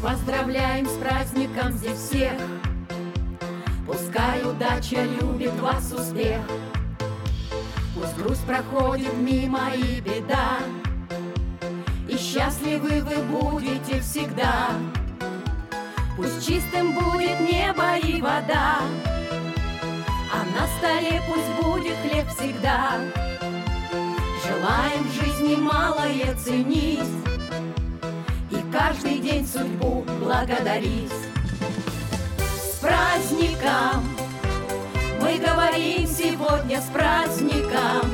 Поздравляем с праздником здесь всех. Пускай удача любит вас успех. Пусть грусть проходит мимо и беда, и счастливы вы будете всегда. Пусть чистым будет небо и вода, а на столе пусть будет хлеб всегда. Желаем в жизни малое ценить и каждый день судьбу благодарить. С праздником! Мы говорим сегодня с праздником.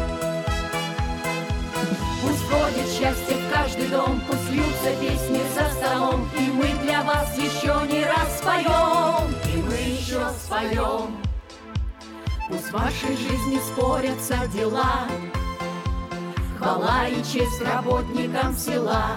Пусть входит счастье в каждый дом, пусть льются песни за столом, и мы для вас еще не раз споем, и мы еще споем. Пусть в вашей жизни спорятся дела, хвала и честь работникам села.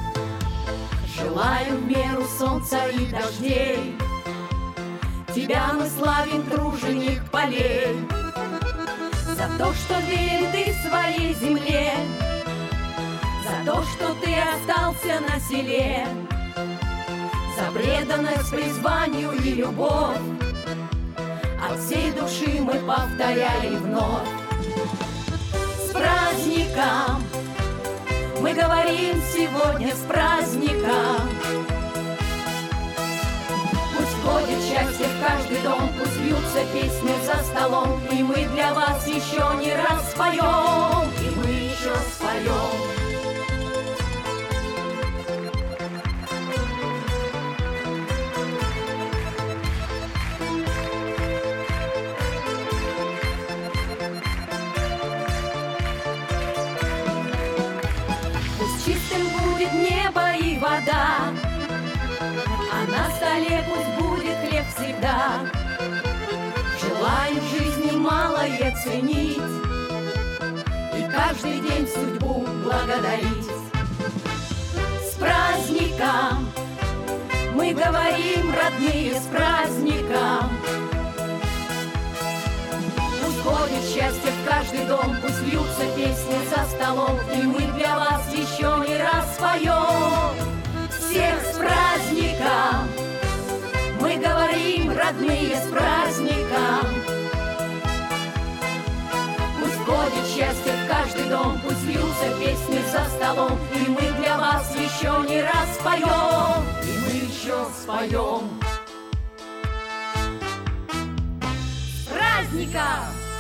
Желаю в меру солнца и дождей, тебя мы славим, труженик полей, за то, что верен ты своей земле, за то, что ты остался на селе, за преданность призванию и любовь. От всей души мы повторяем вновь. С праздником! Мы говорим сегодня с праздником. Пусть входит счастье в каждый дом, пусть льются песни за столом, и мы для вас еще не раз споем, и мы еще споем. Пусть чистым будет небо и вода, а на столе пусть будет хлеб всегда. Желаем в жизни малое ценить и каждый день судьбу благодарить. С праздником! Мы говорим, родные, с праздником! Пусть входит счастье в каждый дом, пусть льются песни за столом, и мы для вас еще не раз споем. Всех с праздником! Мы говорим, родные, с праздником! Пусть входит счастье в каждый дом, пусть льются песни за столом, и мы для вас еще не раз споем, и мы еще споем. С праздником!